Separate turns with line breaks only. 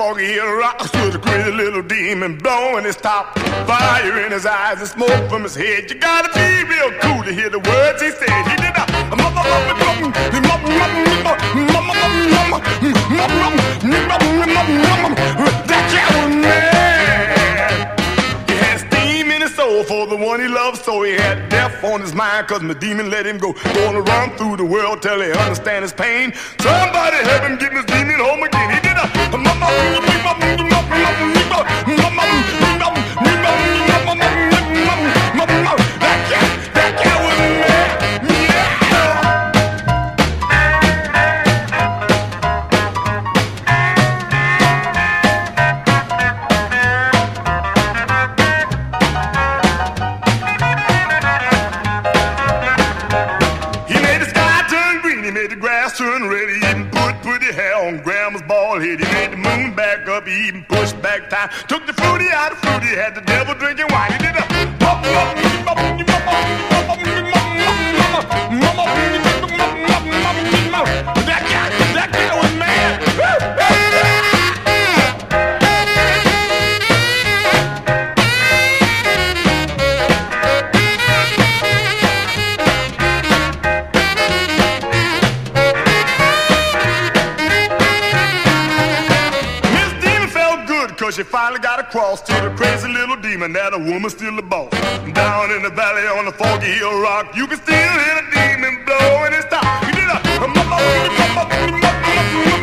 foggy hill rock stood a crazy little demon blowing his top. Fire in his eyes and smoke from his head. You gotta be real cool to hear the words he said. He did that cat was mad. He had steam in his soul for the one he loved, so he had death on his mind, cause my demon let him go. Gonna run through the world till he understand his pain. Somebody help him get his demon home again. He did that cat was mad. He made the sky turn green, he made the grass turn red, he even put pretty hair on grandma's bald head. He made the moon back up, he even pushed back time. Took the fruity out of fruity, had the devil drinking wine. He did that guy was mad. Cause she finally got across to the crazy little demon that a woman's still the boss. Down in the valley on the foggy hill rock, you can still hear the demon blowing his top. He did a